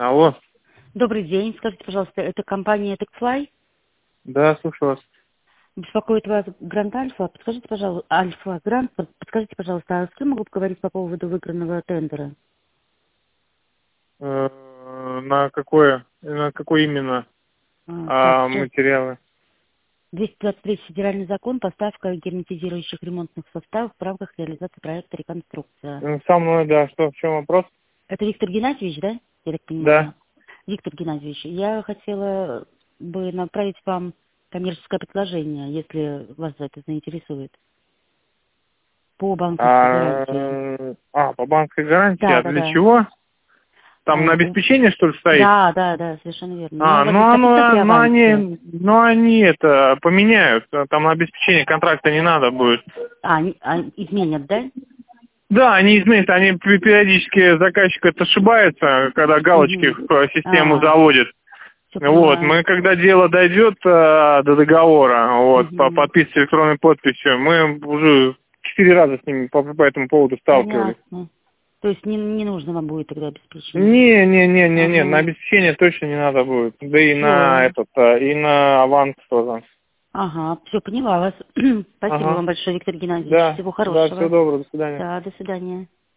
Алло. Добрый день. Скажите, пожалуйста, это компания TechFly? Да, слушаю вас. Беспокоит вас Гранд Альфа. Подскажите, пожалуйста, Альфа Гранд, подскажите, пожалуйста, а с кем могу поговорить по поводу выигранного тендера? На какой именно Так, сейчас. материалы? 223 федеральный закон, поставка герметизирующих ремонтных составов в рамках реализации проекта «Реконструкция». Со мной, да. Что, в чем вопрос? Это Виктор Геннадьевич, да? Я так Да. понимаю. Виктор Геннадьевич, я хотела бы направить вам коммерческое предложение, если вас это заинтересует, по банковской гарантии. По банковской гарантии. Да, А да, для да. чего? Там на обеспечение, что ли, стоит? Да, да, да, совершенно верно. Но у вас здесь написано при Ну авансе. они это поменяют. Там на обеспечение контракта не надо будет. Изменят, да? Да, они изменят, они периодически заказчик это ошибается, когда галочки Угу. в систему заводят. Все Вот, понимаю. мы когда дело дойдет до договора, вот, по Угу. подписке электронной подписью, мы уже 4 раза с ними по этому поводу сталкивались. Понятно. То есть не нужно вам будет тогда обеспечение? Не, на Ага. обеспечение точно не надо будет. Да и на Все. этот, и на аванс тоже. Ага, все, поняла вас. Спасибо Ага. вам большое, Виктор Геннадьевич. Да, Всего да, всего хорошего. доброго, до свидания. Да, до свидания.